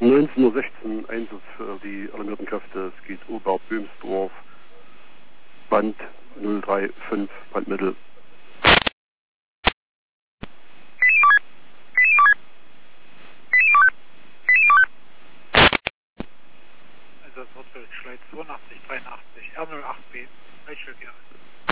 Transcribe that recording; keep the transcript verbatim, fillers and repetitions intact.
neunzehn Uhr sechzehn Einsatz für die alarmierten Kräfte. Es geht Oberböhmsdorf, Band null drei fünf, Bandmittel. Einsatz Nordwelt, Schleit zweiundachtzig dreiundachtzig, R null acht B, Reichsfeld,